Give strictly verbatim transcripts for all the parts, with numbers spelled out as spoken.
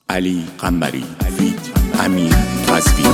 علی قنبری فیت امین قزوینی.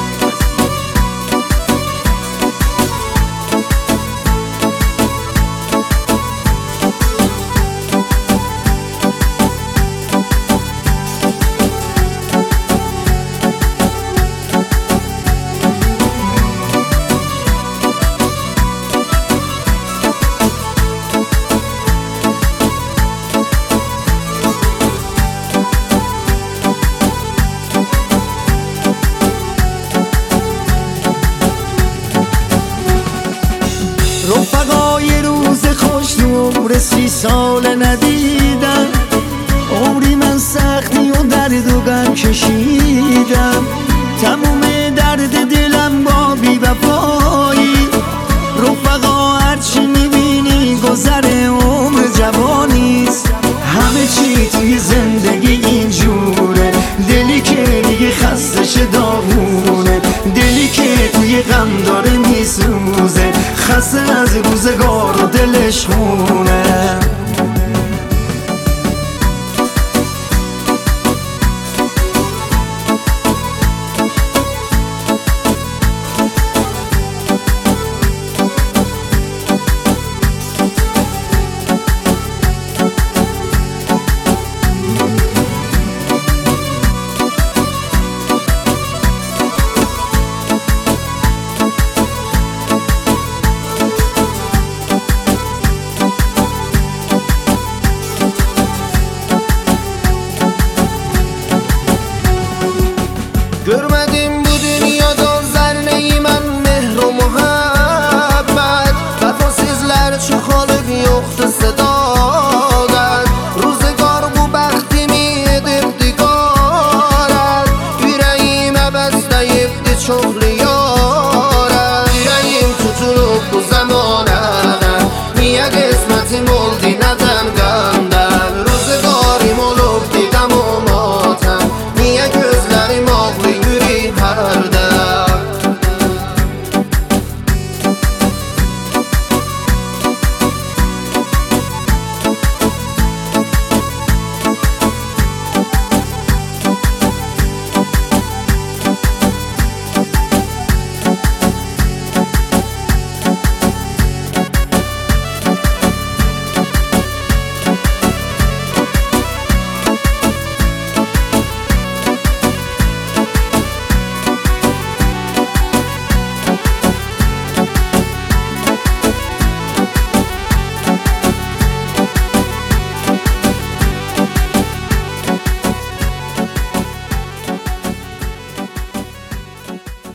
رفقای روز خوش عمر سی سال ندیدم، عمری من سختی و درد و غم کشیدم، تموم درد دلم با بی وفایی. رفقا هرچی میبینی گذر عمر جوانیست، همه چی توی زندگی اینجوره، دلی که دیگه خستش داغونه، دلی که توی غم داره میسوزه، خسته از روزگار و دلش خونه. Görmedim